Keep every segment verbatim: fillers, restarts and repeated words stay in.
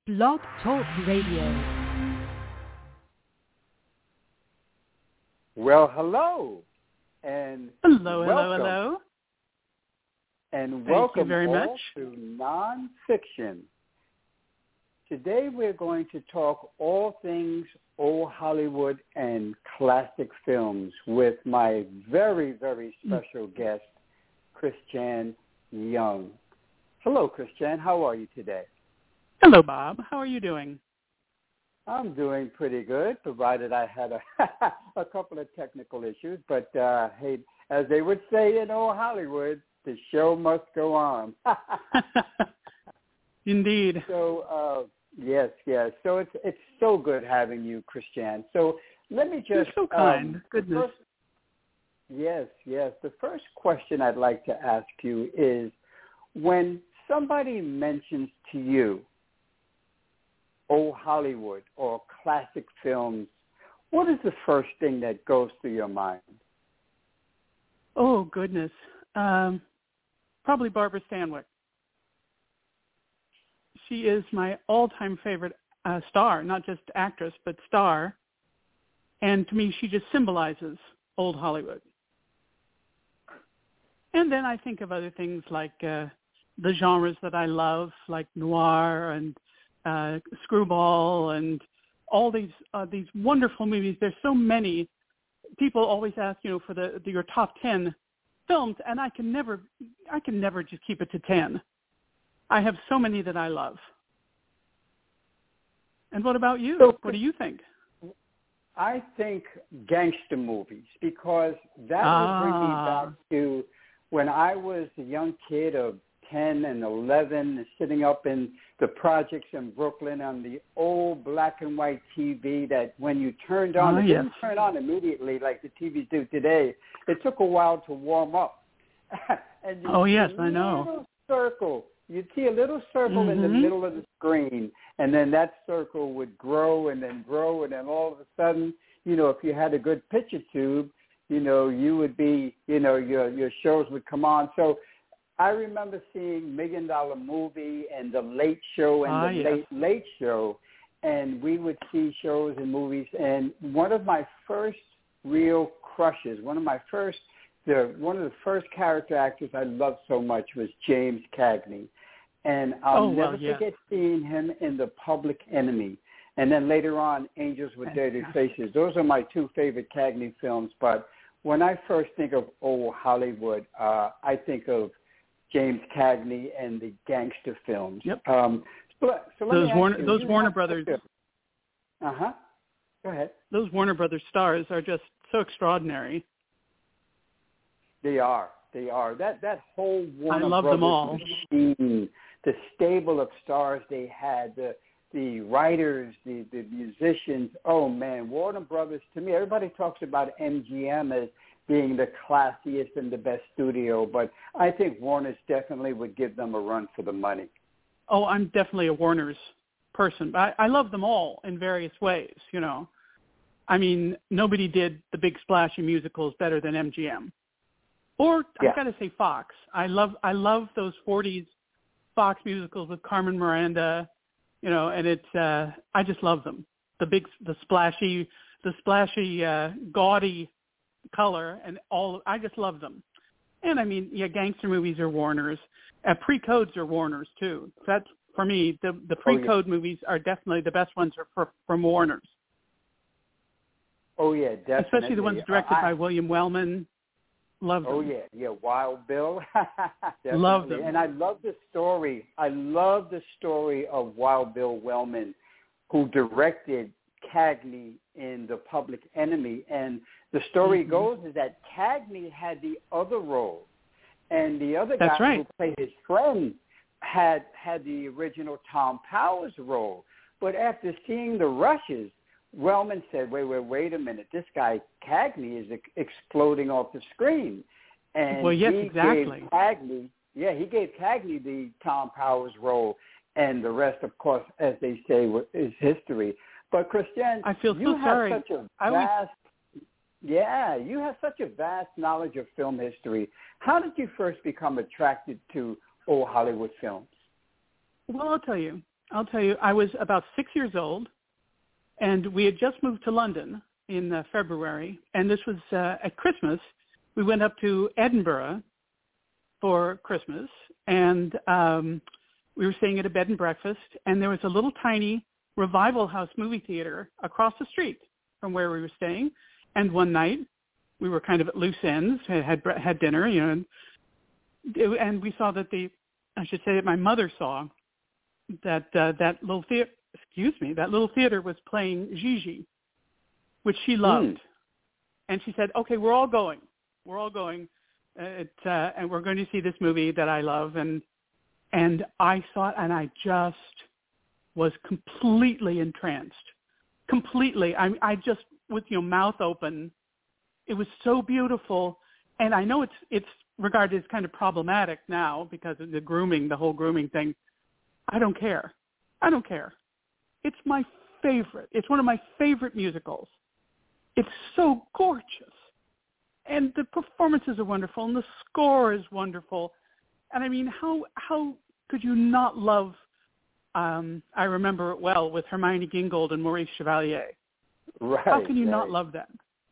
Blog Talk Radio. Well, hello, and hello, welcome, hello, hello, and Thank welcome you very all much. to Nonfiction. Today we're going to talk all things old Hollywood and classic films with my very, very special mm. guest, Christiane Young. Hello, Christiane. How are you today? Hello, Bob. How are you doing? I'm doing pretty good, provided I had a, a couple of technical issues. But, uh, hey, as they would say in old Hollywood, the show must go on. Indeed. So, uh, yes, yes. So it's it's so good having you, Christiane. So let me just... You're so kind. Um, Goodness. First, yes, yes. The first question I'd like to ask you is, when somebody mentions to you old Hollywood or classic films, what is the first thing that goes through your mind? Oh, goodness. Um, probably Barbara Stanwyck. She is my all-time favorite uh, star, not just actress, but star. And to me, she just symbolizes old Hollywood. And then I think of other things like uh, the genres that I love, like noir and uh, screwball and all these uh, these wonderful movies. There's so many. People always ask, you know, for the, the your top ten films, and I can never, I can never just keep it to ten. I have so many that I love. And what about you? So, what do you think? I think gangster movies, because that ah. will bring me back to when I was a young kid of ten and eleven, sitting up in the projects in Brooklyn on the old black and white T V that when you turned on, oh, it yes. didn't turn on immediately like the T Vs do today. It took a while to warm up. and oh, yes, I know. Little circle. You'd see a little circle mm-hmm. in the middle of the screen, and then that circle would grow and then grow, and then all of a sudden, you know, if you had a good picture tube, you know, you would be, you know, your your shows would come on. So I remember seeing Million Dollar Movie and The Late Show and ah, The yes. Late Late Show, and we would see shows and movies. And one of my first real crushes, one of my first, the one of the first character actors I loved so much was James Cagney. And I'll oh, never well, yes. forget seeing him in The Public Enemy. And then later on, Angels with Dirty Faces. Those are my two favorite Cagney films. But when I first think of old Hollywood, uh, I think of James Cagney and the gangster films. Yep. Um, so, so let those me ask Warner, you, those you Warner have Brothers. A, uh-huh. Go ahead. Those Warner Brothers stars are just so extraordinary. They are. They are. That that whole Warner I love Brothers them all. machine, the stable of stars they had, the the writers, the, the musicians. Oh, man, Warner Brothers, to me, everybody talks about M G M as being the classiest and the best studio, but I think Warner's definitely would give them a run for the money. Oh, I'm definitely a Warner's person. I, I love them all in various ways, you know. I mean, nobody did the big splashy musicals better than M G M. Or Yeah. I've got to say Fox. I love I love those forties Fox musicals with Carmen Miranda, you know, and it's uh, I just love them. The big, the splashy, the splashy, uh, gaudy color and all. I just love them. And I mean, yeah, gangster movies are Warner's. Uh, pre-codes are Warner's too. That's for me. The the pre-code oh, yeah. movies are definitely the best ones are for, from Warner's. Oh yeah, definitely. Especially the ones directed uh, I, by William Wellman. Love them. Oh, yeah, yeah, Wild Bill. Love them. And I love the story. I love the story of Wild Bill Wellman, who directed Cagney in The Public Enemy. And the story mm-hmm. goes is that Cagney had the other role, and the other That's guy right. who played his friend had had the original Tom Powers role. But after seeing the rushes, Wellman said, wait, wait, wait a minute. This guy, Cagney, is ex- exploding off the screen. And well, yes, he exactly. gave Cagney, yeah, he gave Cagney the Tom Powers role. And the rest, of course, as they say, is history. But, Christiane, I feel you so have sorry. such a I vast, yeah, you have such a vast knowledge of film history. How did you first become attracted to old Hollywood films? Well, I'll tell you. I'll tell you, I was about six years old, and we had just moved to London in uh, February, and this was uh, at Christmas. We went up to Edinburgh for Christmas, and um, we were staying at a bed and breakfast, and there was a little tiny Revival House movie theater across the street from where we were staying. And one night, we were kind of at loose ends, had had dinner, you know, and, and we saw that the, I should say that my mother saw that uh, that little theater, excuse me, that little theater was playing Gigi, which she loved. Mm. And she said, okay, we're all going. We're all going. Uh, it, uh, and we're going to see this movie that I love. And and I saw it, and I just was completely entranced. Completely. I, I just, with your mouth open, it was so beautiful. And I know it's it's regarded as kind of problematic now because of the grooming, the whole grooming thing. I don't care. I don't care. It's my favorite. It's one of my favorite musicals. It's so gorgeous. And the performances are wonderful, and the score is wonderful. And I mean, how how could you not love, um, I remember it well, with Hermione Gingold and Maurice Chevalier. Right. How can you right. not love that?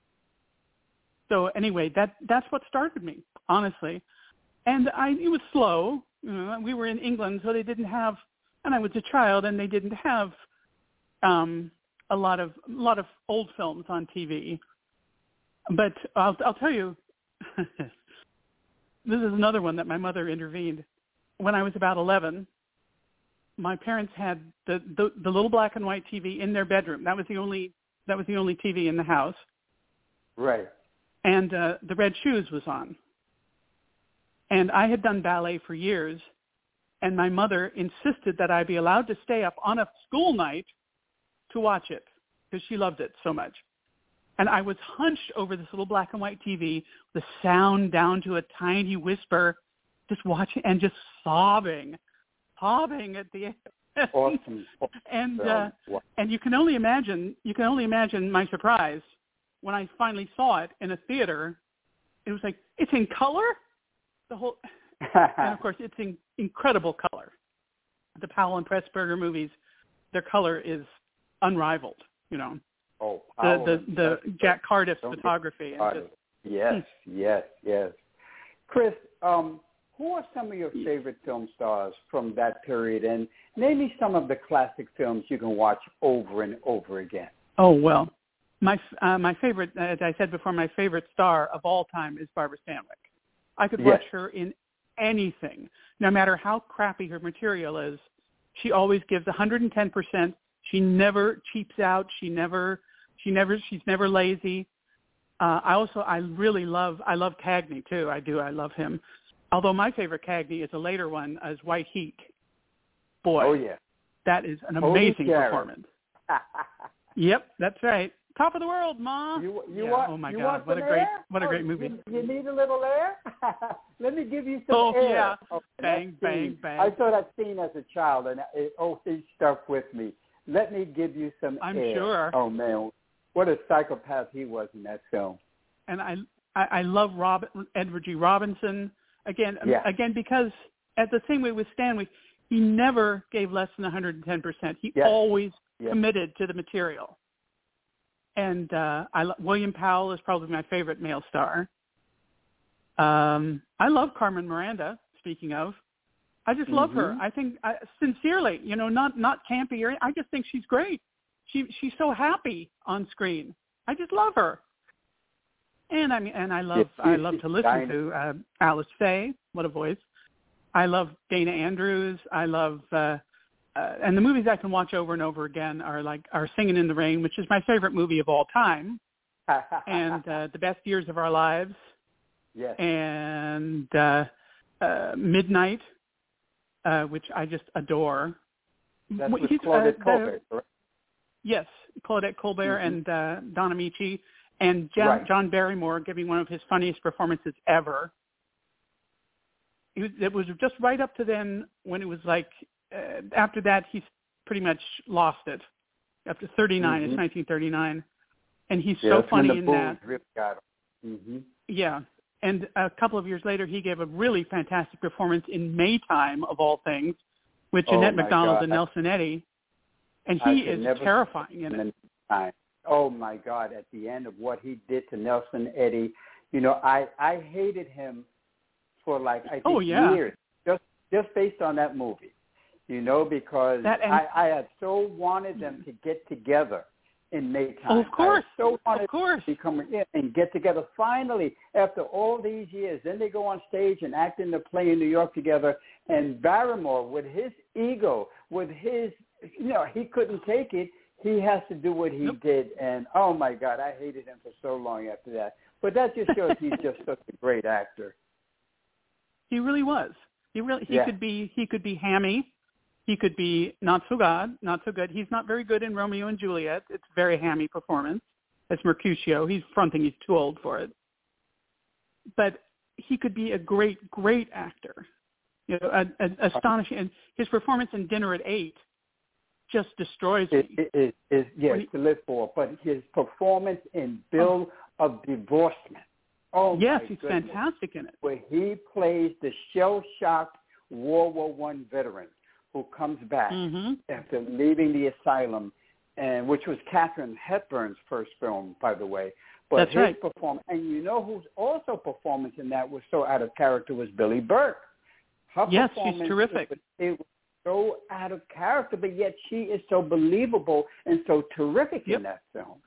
So anyway, that that's what started me, honestly. And I it was slow. You know, we were in England, so they didn't have, and I was a child, and they didn't have um, a lot of a lot of old films on T V. But I'll, I'll tell you, this is another one that my mother intervened. When I was about eleven, my parents had the, the, the little black and white T V in their bedroom. That was the only that was the only T V in the house. Right. And uh, The Red Shoes was on. And I had done ballet for years, and my mother insisted that I be allowed to stay up on a school night to watch it because she loved it so much. And I was hunched over this little black and white T V, the sound down to a tiny whisper, just watching and just sobbing, sobbing at the end. Awesome. and uh, and you can only imagine, you can only imagine my surprise when I finally saw it in a theater. It was like, it's in color? The whole, and of course, it's in incredible color. The Powell and Pressburger movies, their color is unrivaled, you know. Oh, the the, the Jack Cardiff's photography. And just, yes, yes, yes. Chris, um, who are some of your favorite film stars from that period? And name me some of the classic films you can watch over and over again. Oh, well, my uh, my favorite, as I said before, my favorite star of all time is Barbara Stanwyck. I could watch yes. her in anything, no matter how crappy her material is. She always gives one hundred ten percent. She never cheaps out. She never, she never, she's never lazy. Uh, I also, I really love, I love Cagney too. I do. I love him. Although my favorite Cagney is a later one as White Heat. Boy. Oh yeah. That is an amazing performance. Yep, that's right. Top of the world, Ma. You, you yeah. want, oh my you God, want what a some great, air? what a oh, great movie. You, you need a little air? Let me give you some oh, air. Yeah. Oh, bang, bang, bang. I saw that scene as a child, and it always stuck with me. Let me give you some I'm air. sure. Oh man, what a psychopath he was in that film. And I, I, I love Rob, Edward G. Robinson again, yeah. again because at the same way with Stanwyck, he never gave less than one hundred ten percent. He yes. always yes. committed to the material. And uh, I lo- William Powell is probably my favorite male star. Um, I love Carmen Miranda. Speaking of, I just love mm-hmm. her. I think I, sincerely, you know, not not campy or I just think she's great. She she's so happy on screen. I just love her. And I mean, and I love yes. I love to listen to uh, Alice Faye. What a voice! I love Dana Andrews. I love. Uh, Uh, and the movies I can watch over and over again are like are Singing in the Rain, which is my favorite movie of all time, and uh, The Best Years of Our Lives, yes. and uh, uh, Midnight, uh, which I just adore. That's with He's, Claudette uh, Colbert, the, right? Yes, Claudette Colbert mm-hmm. and uh, Don Amici, and John, right. John Barrymore giving one of his funniest performances ever. It was, it was just right up to then when it was like, Uh, after that, he's pretty much lost it. After thirty-nine, mm-hmm. it's nineteen thirty-nine, and he's yeah, so that's funny when the in bulls that. Really got him. Mm-hmm. Yeah, and a couple of years later, he gave a really fantastic performance in Maytime, of all things, with Oh, Jeanette my MacDonald God. and Nelson Eddy, and I he could is never terrifying in it. time. Oh my God! At the end of what he did to Nelson Eddy, you know, I I hated him for like I think Oh, yeah. years, just just based on that movie, you know, because That and- I I had so wanted them to get together in Maytime. Oh, of course, I so wanted of course. to come in and get together finally after all these years. Then they go on stage and act in the play in New York together. And Barrymore, with his ego, with his, you know, he couldn't take it. He has to do what he Nope. did. And, oh, my God, I hated him for so long after that. But that just shows he's just such a great actor. He really was. He really he Yeah. could be he could be hammy. He could be not so good, not so good. He's not very good in Romeo and Juliet. It's a very hammy performance. It's Mercutio. He's fronting. He's too old for it. But he could be a great, great actor. You know, a, a, astonishing. And his performance in Dinner at Eight just destroys me. It, it, it, it, yes, When he- to live for. But his performance in Bill of Divorcement. Oh, yes, my he's goodness. fantastic in it. Where he plays the shell-shocked World War One veteran who comes back Mm-hmm. after leaving the asylum, and which was Katharine Hepburn's first film, by the way. But That's his right. performance, and you know whose also performance in that was so out of character was Billie Burke. Her Yes, she's performance, terrific. It was, it was so out of character, but yet she is so believable and so terrific Yep. in that film.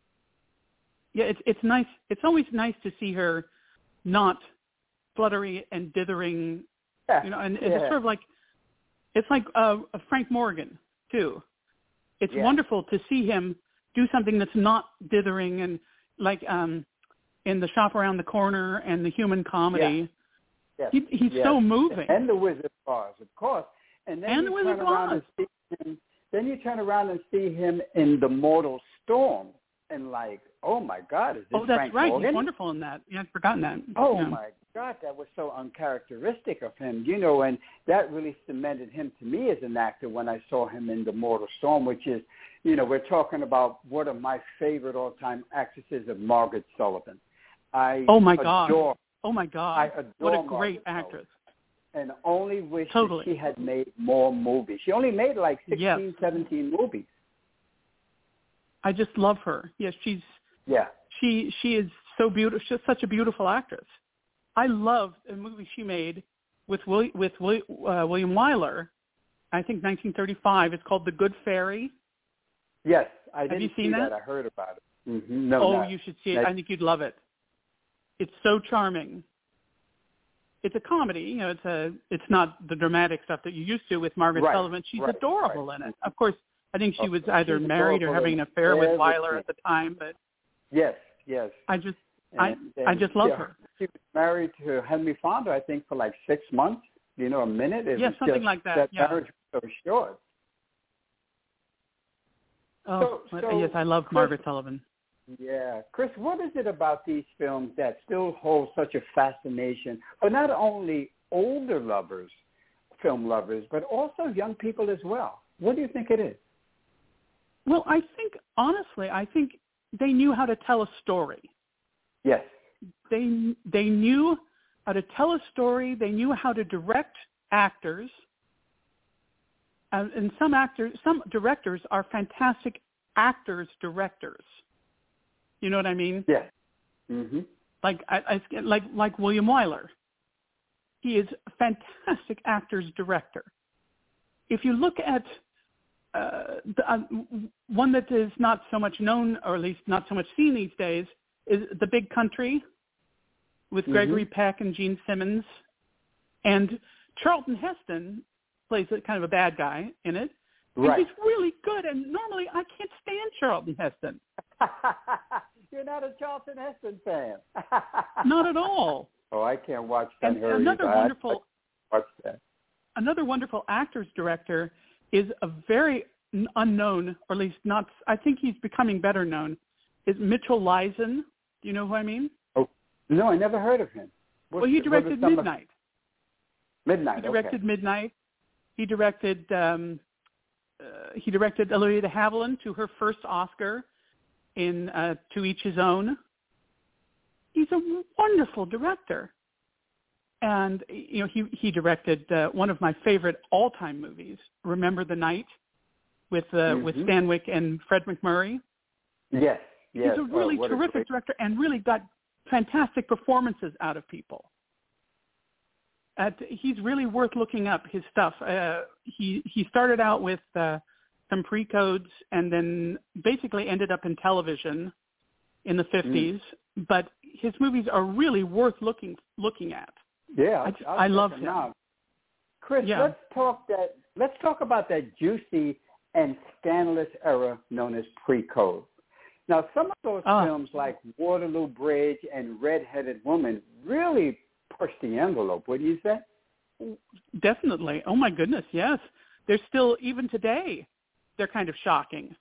Yeah, it's it's nice. It's always nice to see her not fluttery and dithering. Yeah, You know, and yeah. it's sort of like it's like uh, Frank Morgan too. It's Yeah. wonderful to see him do something that's not dithering and like um, in The Shop Around the Corner and The Human Comedy. Yes. He, he's yes. so moving. And The Wizard of Oz, of course. And then And you The Wizard turn of around Oz. and see him. Then you turn around and see him in The Mortal Storm, and like, oh my God, is this Oh, that's Frank right. Morgan? He's wonderful in that. Yeah, I'd forgotten that. Oh yeah. my God, that was so uncharacteristic of him, you know, and that really cemented him to me as an actor when I saw him in The Mortal Storm, which is, you know, we're talking about one of my favorite all-time actresses of Margaret Sullivan. I Oh my God. adore, Oh my God. I adore What a Margaret great Sullivan. actress. And only wish Totally. that she had made more movies. She only made like sixteen, Yes. seventeen movies. I just love her. Yes, she's Yeah. she she is so beautiful. She's such a beautiful actress. I love a movie she made with Will, with Will, uh, William Wyler. I think nineteen thirty-five. It's called The Good Fairy. Yes, I Have didn't you seen see that? that? I heard about it. Mm-hmm. No, oh, not. you should see it. Not- I think you'd love it. It's so charming. It's a comedy. You know, it's a it's not the dramatic stuff that you're used to with Margaret Right, Sullivan. She's right, adorable right. in it. Of course, I think she Oh, was either she's married or adorable having in an affair with everything. Wyler at the time. But Yes, yes. I just And, I and, I just love yeah, her. She was married to Henry Fonda, I think, for like six months. You know, a minute. It Yeah, was something just, like that, That yeah. marriage was so short. Oh, So- but- so, yes, I love Chris- Margaret Sullivan. Yeah. Chris, what is it about these films that still hold such a fascination for not only older lovers, film lovers, but also young people as well? What do you think it is? Well, I think, honestly, I think they knew how to tell a story. Yes. They they knew how to tell a story. They knew how to direct actors. Uh, and some actors, some directors are fantastic actors, directors. You know what I mean? Yes. Mm-hmm. Like I, I like like William Wyler. He is a fantastic actor's director. If you look at uh, the, uh, one that is not so much known, or at least not so much seen these days, is The Big Country with Gregory Mhm. Peck and Gene Simmons. And Charlton Heston plays a kind of a bad guy in it. And Right. he's really good. And normally I can't stand Charlton Heston. You're not a Charlton Heston fan. Not at all. Oh, I can't watch And Ben-Hur another either. I- wonderful I watch that. another wonderful actor's director is a very n- unknown, or at least not, I think he's becoming better known, is Mitchell Leisen. Do you know who I mean? Oh, no, I never heard of him. What's well, he the- what directed is some of- Midnight. Midnight, He directed okay. Midnight. He directed um, uh, he directed Olivia de Havilland to her first Oscar in uh, To Each His Own. He's a wonderful director. And, you know, he, he directed uh, one of my favorite all-time movies, Remember the Night, with uh, mm-hmm. with Stanwyck and Fred MacMurray. Yes, yes. He's a really oh, terrific a great... director and really got fantastic performances out of people. At, he's really worth looking up, his stuff. Uh, he, he started out with uh, some pre-codes and then basically ended up in television in the fifties. Mm. But his movies are really worth looking looking at. Yeah, I, just, I'll I love him. Out. Chris, yeah. let's talk that. Let's talk about that juicy and scandalous era known as pre-code. Now, some of those uh, films like Waterloo Bridge and Red-Headed Woman really push the envelope. What do you say? Definitely. Oh my goodness, yes. They're still, even today, they're kind of shocking.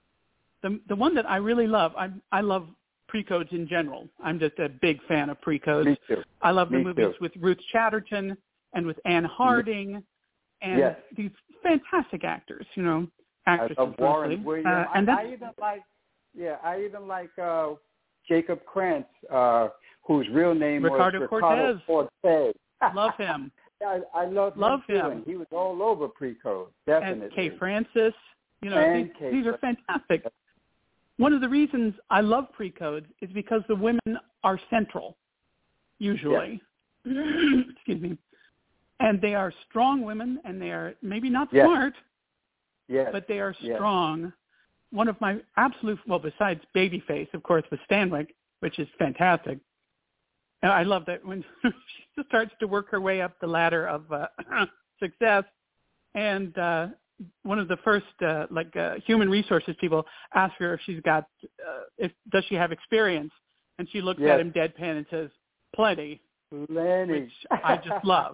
The the one that I really love, I I love pre-codes in general. I'm just a big fan of pre-codes. Me too. I love the Me movies too. with Ruth Chatterton and with Anne Harding and yes. these fantastic actors, you know, actresses. I love Warren mostly. Williams. Uh, and I, that's, I even like, yeah, I even like uh, Jacob Krantz, uh, whose real name Ricardo was Ricardo Cortez. Cortez. Love him. I, I love, love him, him. Too, and he was all over pre-code, definitely. And Kay Francis, you know, and these, Kay these are Francis. fantastic. One of the reasons I love pre-codes is because the women are central, usually. Yes. Excuse me. And they are strong women, and they are maybe not yes. smart, yes. but they are yes. strong. One of my absolute, well, besides Babyface, of course, with Stanwyck, which is fantastic. And I love that when she starts to work her way up the ladder of uh, success, and uh, one of the first, uh, like, uh, human resources people ask her if she's got, uh, if does she have experience, and she looks yes. at him deadpan and says, "Plenty," Plenty. which I just love.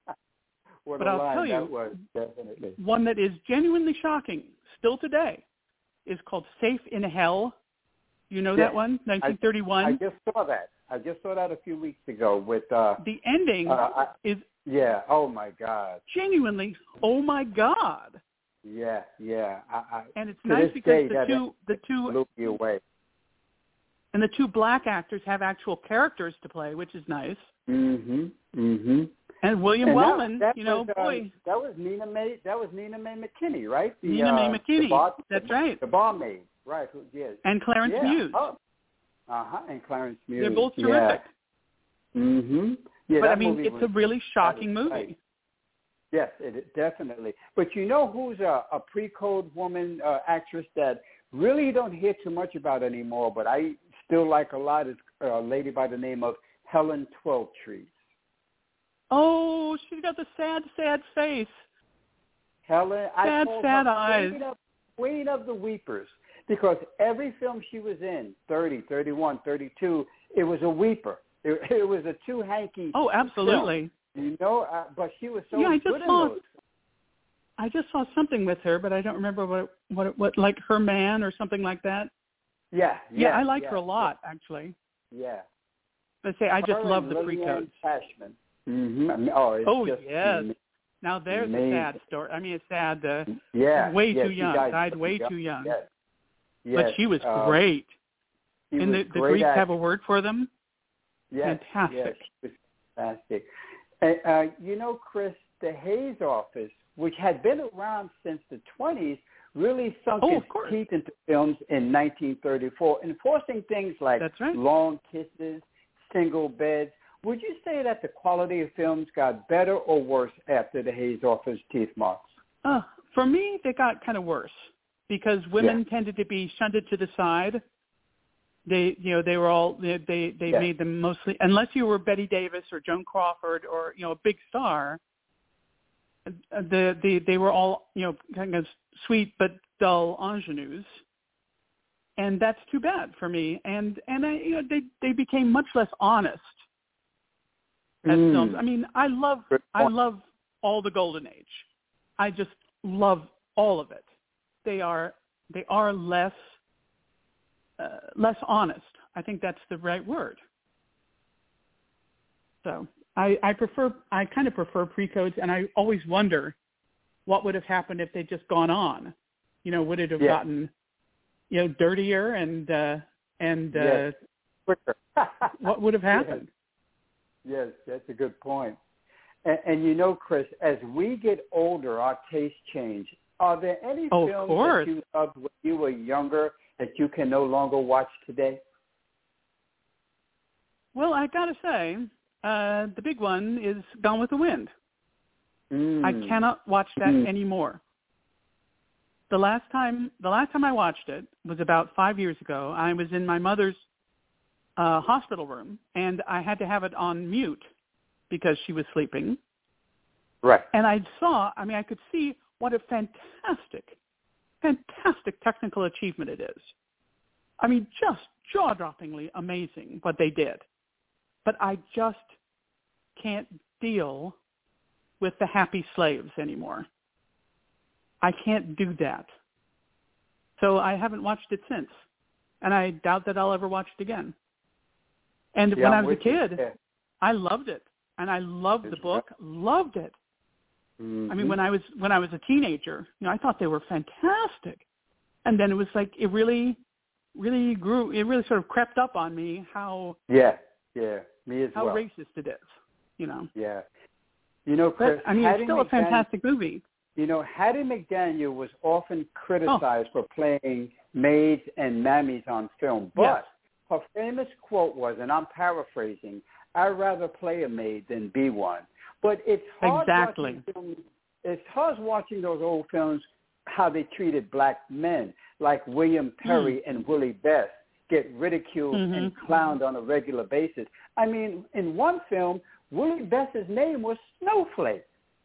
what but a I'll line tell you, that was, definitely. One that is genuinely shocking, still today, is called Safe in Hell. You know yes. that one, nineteen thirty-one? I, I just saw that. I just saw that a few weeks ago with... Uh, the ending uh, I, is... Yeah, oh my God. Genuinely, oh my God. Yeah, yeah. I, I, and it's nice because day, the two... the two blew me away. And the two black actors have actual characters to play, which is nice. Mm-hmm, mm-hmm. And William and Wellman, that, that you know, was, boy. Um, that was Nina May, that was Nina Mae McKinney, right? The, Nina uh, Mae McKinney, the bar, that's the, right. The barmaid, right, who, yes. And Clarence yeah. Muse. Oh. Uh-huh, and Clarence Muse. They're both terrific. Yeah. Mm-hmm. Yeah, but, that I mean, movie it's was, a really shocking movie. Right. Yes, it is, definitely. But you know who's a, a pre-code woman uh, actress that really you don't hear too much about anymore, but I still like a lot, is a lady by the name of Helen Twelvetrees. Oh, she's got the sad, sad face. Helen, sad, I call sad her eyes. Queen of, Queen of the Weepers, because every film she was in, thirty, thirty-one, thirty-two, it was a weeper. It, it was a too hanky. Oh, absolutely. Film, you know, uh, but she was so yeah, I just good saw, in those. I just saw something with her, but I don't remember what, what, what, like Her Man or something like that. Yeah, yeah. Yeah, I like yeah, her a lot, yeah. actually. Yeah. I say I just her love and the Lillian pre-codes. Cashman. Mm-hmm. I mean, oh, it's oh just yes. amazing. Now there's amazing. a sad story. I mean, it's sad. Uh, yeah. way yeah, too young. Died, died way young. too young. Yes. Yes. But she was um, great. She and was the, the great Greeks at, have a word for them. yes, Fantastic. Yes, fantastic. And, uh, you know, Chris, the Hays office, which had been around since the twenties, really sunk oh, its teeth into films in nineteen thirty-four, enforcing things like That's right. long kisses, single beds. Would you say that the quality of films got better or worse after the Hays office teeth marks? Uh, for me, they got kind of worse because women yeah. tended to be shunted to the side. They, you know, they were all they they, they yeah. made them mostly, unless you were Betty Davis or Joan Crawford or you know a big star. The the they were all you know kind of sweet but dull ingenues, and that's too bad for me. And and I, you know they they became much less honest as mm. films. I mean, I love I love all the Golden Age. I just love all of it. They are they are less uh, less honest. I think that's the right word. So I, I prefer I kind of prefer pre-codes, and I always wonder what would have happened if they'd just gone on. You know, would it have yeah. gotten you know dirtier and uh, and uh, yes. quicker? what would have happened? yes, that's a good point. And, and you know, Chris, as we get older, our tastes change. Are there any oh, films that you loved when you were younger that you can no longer watch today? Well, I got to say, uh, the big one is Gone with the Wind. Mm. I cannot watch that mm. anymore. The last time, the last time I watched it was about five years ago. I was in my mother's uh, hospital room, and I had to have it on mute because she was sleeping. Right. And I saw, I mean, I could see what a fantastic, fantastic technical achievement it is. I mean, just jaw-droppingly amazing what they did. But I just can't deal with the happy slaves anymore. I can't do that. So I haven't watched it since. And I doubt that I'll ever watch it again. And yeah, when I'm I was a kid, you. I loved it. And I loved it's the book, right. loved it. Mm-hmm. I mean, when I was when I was a teenager, you know, I thought they were fantastic. And then it was like it really, really grew. It really sort of crept up on me how yeah, yeah, me as how well. racist it is. You know. Yeah. You know, Chris, but, I mean, Hattie it's still McDaniel, a fantastic movie. You know, Hattie McDaniel was often criticized oh. for playing maids and mammies on film, but yes. her famous quote was, and I'm paraphrasing, "I'd rather play a maid than be one." But it's hard exactly. watching films, it's hard watching those old films how they treated black men, like William Perry mm. and Willie Best get ridiculed mm-hmm. and clowned on a regular basis. I mean, in one film, Willie Best's name was Snowflake.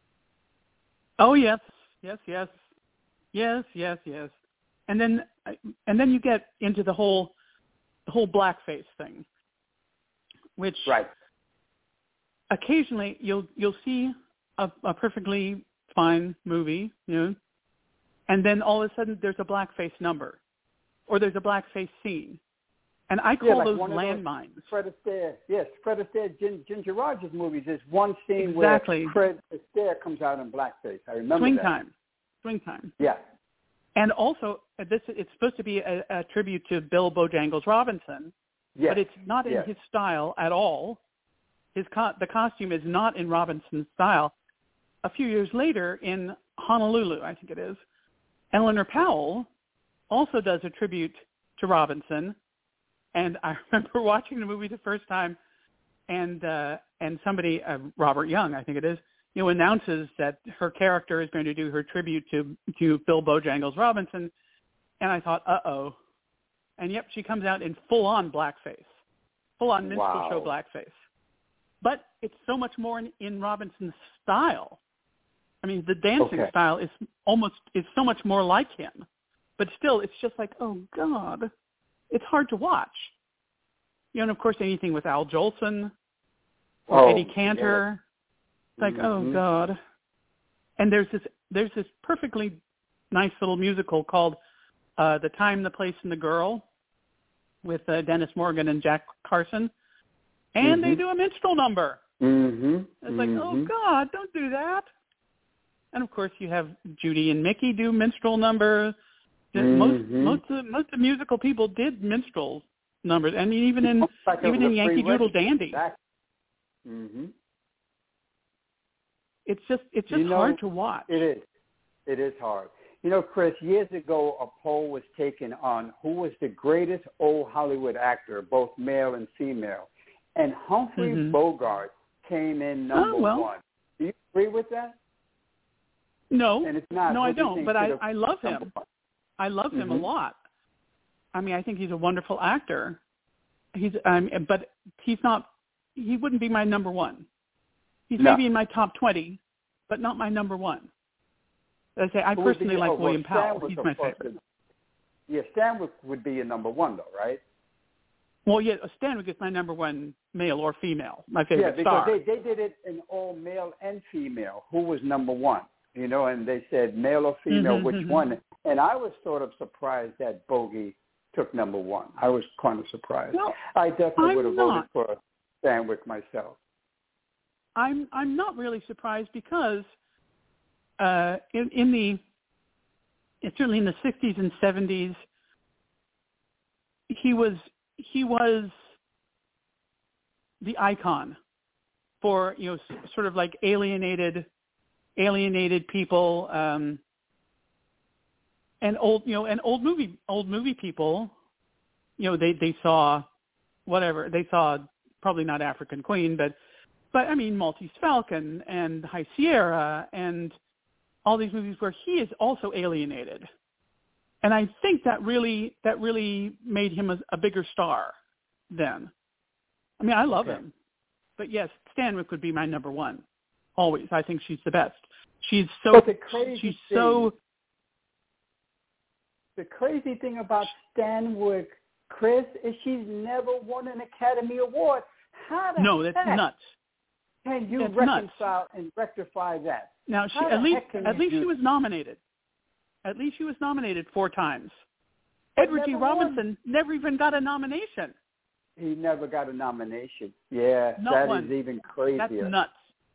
Oh yes, yes, yes, yes, yes, yes, and then and then you get into the whole the whole blackface thing, which right. occasionally you'll you'll see a, a perfectly fine movie, you know, and then all of a sudden there's a blackface number, or there's a blackface scene, and I call yeah, like those one landmines. Those Fred Astaire, yes, Fred Astaire, Gin, Ginger Rogers movies. There's one scene exactly. where Fred Astaire comes out in blackface. I remember Swing that. time, swing time. Yeah. And also, this it's supposed to be a, a tribute to Bill Bojangles Robinson, yes. but it's not in yes. his style at all. His co- the costume is not in Robinson's style. A few years later, in Honolulu, I think it is, Eleanor Powell also does a tribute to Robinson. And I remember watching the movie the first time, and uh, and somebody, uh, Robert Young, I think it is, you know, announces that her character is going to do her tribute to to Bill Bojangles Robinson, and I thought, uh-oh. And yep, she comes out in full-on blackface, full-on minstrel wow. show blackface. But it's so much more in, in Robinson's style. I mean, the dancing okay. style is almost is so much more like him. But still, it's just like, oh, God. It's hard to watch. You know, and of course, anything with Al Jolson or oh, Eddie Cantor. It's like, mm-hmm. oh, God. And there's this there's this perfectly nice little musical called uh, The Time, the Place, and the Girl with uh, Dennis Morgan and Jack Carson. And mm-hmm. they do a minstrel number. Mm-hmm. It's mm-hmm. like, oh, God, don't do that. And, of course, you have Judy and Mickey do minstrel numbers. Mm-hmm. Most most of, most of the musical people did minstrel numbers, and even in like even in Yankee Doodle Dandy. Mm-hmm. It's just it's just you know, hard to watch. It is. It is hard. You know, Chris, years ago, a poll was taken on who was the greatest old Hollywood actor, both male and female, and Humphrey mm-hmm. Bogart came in number oh, well. one. Do you agree with that? No, and it's not. no, Who I do you don't. think But I, should've I love number him. one? I love him mm-hmm. a lot. I mean, I think he's a wonderful actor. He's, um, but he's not. He wouldn't be my number one. He's no. maybe in my top twenty, but not my number one. I say I Who personally the, like oh, William well, Powell. Stan He's was my the first favorite. to- Yeah, Stan would, would be your number one, though, right? Well, yeah, Stanwyck is my number one, male or female, my favorite yeah, because star. they, they did it in all male and female. Who was number one? You know, and they said male or female, mm-hmm, which mm-hmm. one? And I was sort of surprised that Bogey took number one. I was kind of surprised. Well, I definitely I'm would have not. voted for Stanwyck myself. I'm I'm not really surprised because uh, in, in the certainly in the sixties and seventies, he was he was the icon for, you know, s- sort of like alienated, alienated people, um, and old, you know, and old movie, old movie people, you know, they, they saw whatever, they saw probably not African Queen, but, but I mean, Maltese Falcon and High Sierra and all these movies where he is also alienated. And I think that really, that really made him a, a bigger star then. I mean, I love okay. him, but yes, Stanwyck would be my number one. Always. I think she's the best. She's so, But the crazy she's thing, so, the crazy thing about Stanwyck, Chris, is she's never won an Academy Award. How the no, that's heck nuts. can you That's reconcile nuts. and rectify that? Now, she, How at the least, heck can at you least do she was nominated. At least she was nominated four times. Edward G. never won. Robinson never even got a nomination. He never got a nomination. Yeah, Not that one. is even crazier. That's nuts.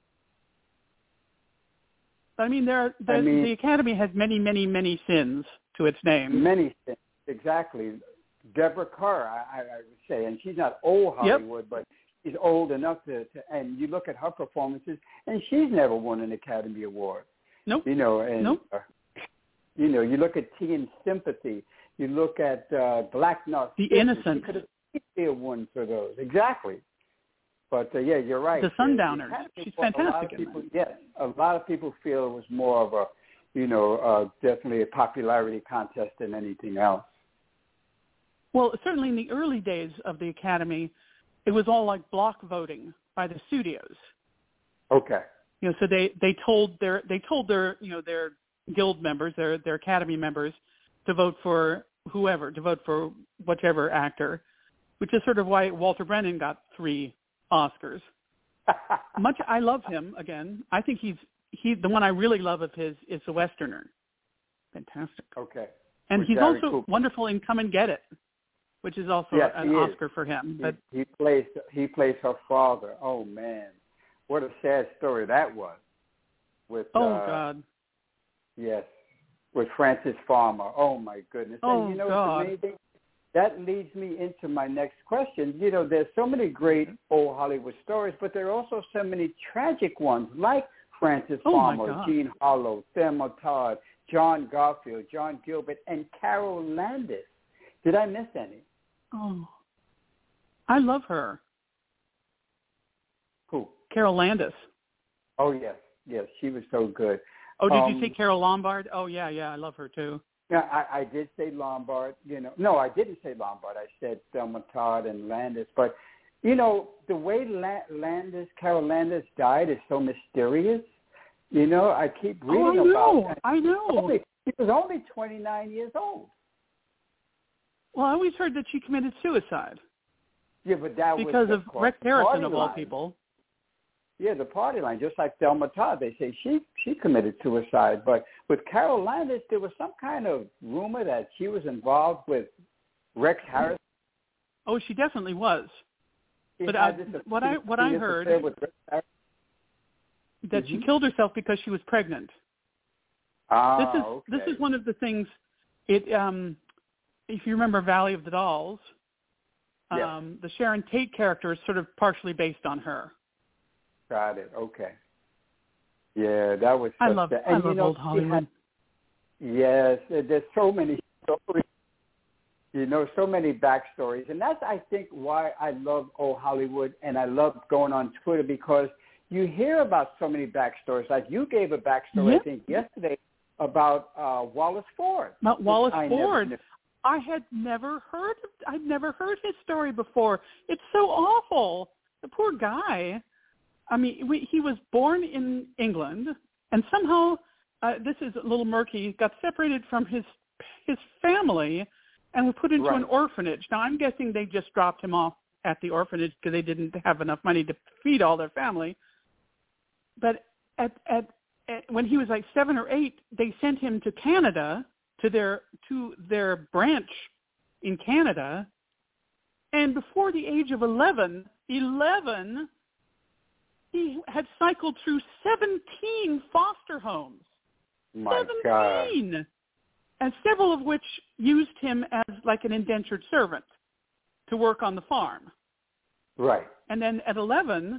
I mean, there are, I mean, the Academy has many, many, many sins to its name. Many things, exactly. Deborah Kerr, I, I would say, and she's not old Hollywood, yep. but she's old enough to, to, and you look at her performances, and she's never won an Academy Award. Nope. You know, and nope. uh, you know, you look at Tea and Sympathy, you look at uh, Black Narcissus. The Innocent. She could have won for those, exactly. But uh, yeah, you're right. The Sundowners. She's fantastic. A lot of people, yes, a lot of people feel it was more of a, you know, uh, definitely a popularity contest than anything else. Well, certainly in the early days of the Academy, it was all like block voting by the studios. Okay. You know, so they, they told their they told their you know their guild members, their their Academy members, to vote for whoever, to vote for whichever actor, which is sort of why Walter Brennan got three Oscars. Much I love him again. I think he's he the one I really love of his is The Westerner. Fantastic. Okay. And With he's Gary also Cooper. wonderful in Come and Get It, which is also yes, an Oscar is. for him. He, But he plays he plays her father. Oh man, what a sad story that was. With oh uh, God. Yes, with Francis Farmer. Oh my goodness. Oh and you know God. what's amazing? That leads me into my next question. You know, there's so many great old Hollywood stories, but there are also so many tragic ones, like Francis Oh, Farmer, Jean Harlow, Thelma Todd, John Garfield, John Gilbert, and Carol Landis. Did I miss any? Oh, I love her. Who? Carol Landis. Oh, yes. Yes, she was so good. Oh, did um, you say Carol Lombard? Oh, yeah, yeah, I love her too. Yeah, I, I did say Lombard. You know, no, I didn't say Lombard. I said Thelma Todd and Landis. But, you know, the way La- Landis, Carol Landis died is so mysterious. You know, I keep reading oh, I know, about that. I know. Only, she was only twenty-nine years old. Well, I always heard that she committed suicide. Yeah, but that because was of Rex Harrison of all line. people. Yeah, the party line, just like Thelma Todd. They say she she committed suicide. But with Carol Landis, there was some kind of rumor that she was involved with Rex Harrison. Oh, she definitely was. She but I, this, what I what I heard that mm-hmm. she killed herself because she was pregnant. Ah, this is okay. this is one of the things. It um, if you remember Valley of the Dolls, yes. um, the Sharon Tate character is sort of partially based on her. Got it. Okay. Yeah, that was. I love. The, I and, love you know, old Hollywood. Had, yes, there's so many stories. You know, so many backstories, and that's I think why I love old Hollywood, and I love going on Twitter because you hear about so many backstories. Like you gave a backstory, yep. I think, yesterday about uh, Wallace Ford. About Wallace I Ford. Never I had never heard. I'd never heard his story before. It's so awful. The poor guy. I mean, we, he was born in England, and somehow uh, this is a little murky. Got separated from his his family, and was put into right. an orphanage. Now, I'm guessing they just dropped him off at the orphanage because they didn't have enough money to feed all their family. But at, at, at when he was like seven or eight, they sent him to Canada to their to their branch in Canada, and before the age of eleven, eleven. He had cycled through seventeen foster homes. My seventeen! God. And several of which used him as like an indentured servant to work on the farm. Right. And then at eleven,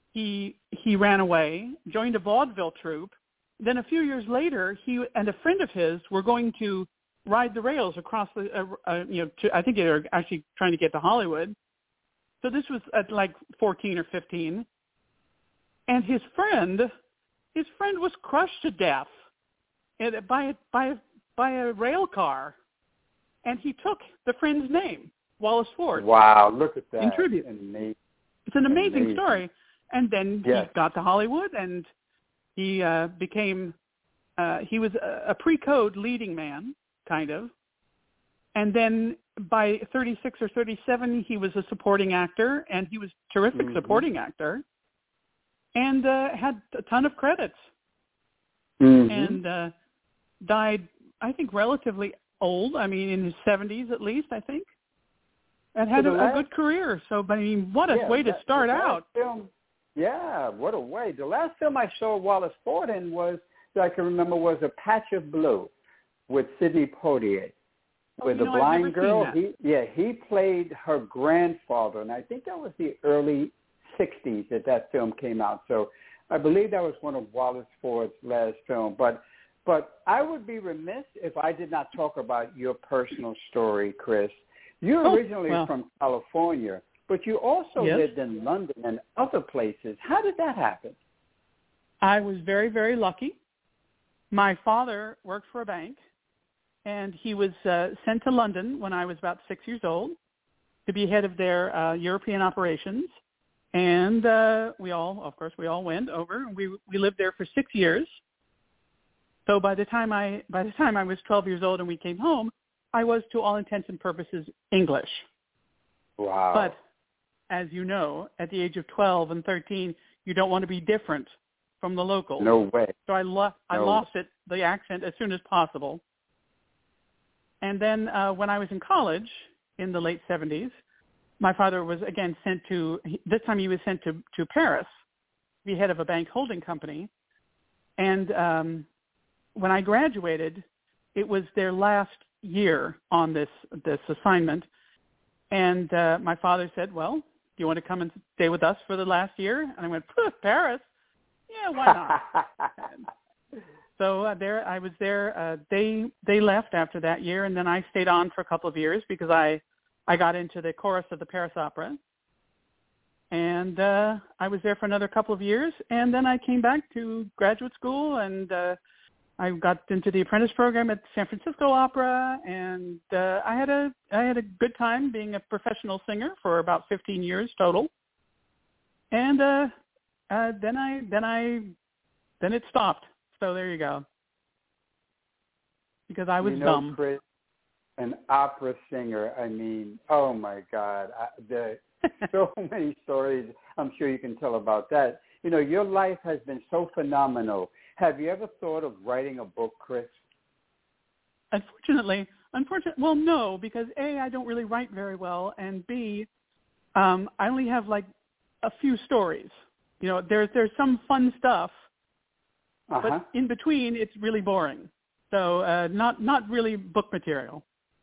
he he ran away, joined a vaudeville troupe. Then a few years later, he and a friend of his were going to ride the rails across the, uh, uh, you know, to, I think they were actually trying to get to Hollywood. So this was at like fourteen or fifteen. And his friend, his friend was crushed to death by a, by a, by a rail car. And he took the friend's name, Wallace Ford. Wow, look at that. In tribute. Amazing. It's an amazing, amazing. story. And then yes. he got to Hollywood, and he uh, became, uh, he was a, a pre-code leading man, kind of. And then by thirty-six or thirty-seven, he was a supporting actor, and he was a terrific mm-hmm. supporting actor, and uh, had a ton of credits. Mm-hmm. And uh, died, I think, relatively old. I mean, in his seventies at least, I think. And had so a, last, a good career. So, but I mean, what a yeah, way to that, start out. Film, yeah, what a way. The last film I saw Wallace Ford in was, that I can remember, was A Patch of Blue with Sidney Poitier. Oh, with the know, blind girl. He, yeah, he played her grandfather, and I think that was the early sixties that that film came out. So I believe that was one of Wallace Ford's last films. But but I would be remiss if I did not talk about your personal story, Chris. You're oh, originally well. from California, but you also yes. lived in London and other places. How did that happen? I was very, very lucky. My father worked for a bank, and he was uh, sent to London when I was about six years old to be head of their uh, European operations. And uh, we all, of course, we all went over. We we lived there for six years. So by the time I by the time I was twelve years old and we came home, I was, to all intents and purposes, English. Wow. But as you know, at the age of twelve and thirteen, you don't want to be different from the locals. No way. So I, lo- I no. lost it, the accent, as soon as possible. And then uh, when I was in college in the late seventies, my father was again sent to, this time he was sent to, to Paris, to be head of a bank holding company. And um, when I graduated, it was their last year on this, this assignment. And uh, my father said, well, do you want to come and stay with us for the last year? And I went, Paris? Yeah, why not? So uh, there, I was there. Uh, they they left after that year, and then I stayed on for a couple of years because I, I got into the chorus of the Paris Opera, and uh, I was there for another couple of years, and then I came back to graduate school, and uh, I got into the apprentice program at San Francisco Opera, and uh, I had a I had a good time being a professional singer for about fifteen years total, and uh, uh, then I then I then it stopped. So there you go. Because I was you know, dumb. Chris, an opera singer. I mean, oh my God, I, the so many stories I'm sure you can tell about that. You know, your life has been so phenomenal. Have you ever thought of writing a book, Chris? Unfortunately, unfortunately, well, no, because A, I don't really write very well, and B, um, I only have like a few stories. You know, there's there's some fun stuff. Uh-huh. But in between, it's really boring. So uh, not not really book material.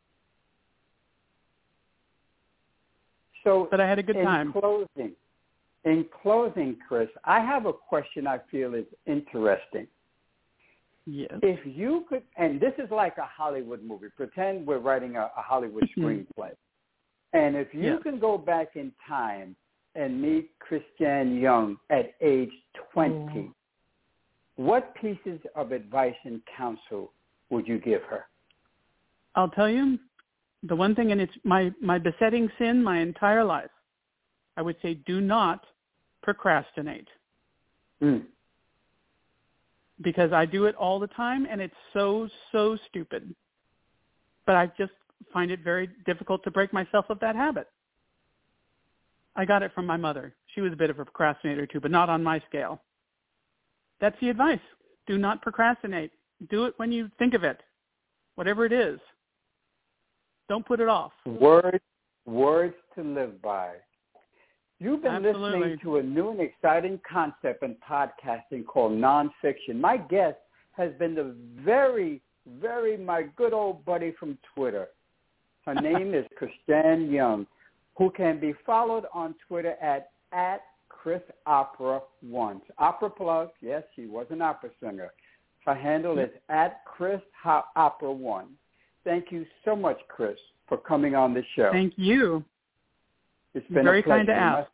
So, but I had a good in time. Closing, in closing, Chris, I have a question I feel is interesting. Yes. If you could, and this is like a Hollywood movie. Pretend we're writing a, a Hollywood screenplay. And if you yes. can go back in time and meet Christiane Young at age twenty, oh. what pieces of advice and counsel would you give her? I'll tell you, the one thing, and it's my, my besetting sin my entire life, I would say do not procrastinate. Mm. Because I do it all the time, and it's so, so stupid. But I just find it very difficult to break myself of that habit. I got it from my mother. She was a bit of a procrastinator too, but not on my scale. That's the advice. Do not procrastinate. Do it when you think of it, whatever it is. Don't put it off. Words, words to live by. You've been Absolutely. listening to a new and exciting concept in podcasting called nonfiction. My guest has been the very, very, my good old buddy from Twitter. Her name is Christiane Young, who can be followed on Twitter at, at Chris Opera One. Opera plug, yes, she was an opera singer. Her handle is at Chris Opera One. Thank you so much, Chris, for coming on the show. Thank you. It's been very a pleasure. kind to ask.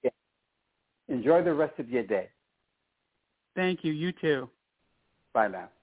Enjoy the rest of your day. Thank you. You too. Bye now.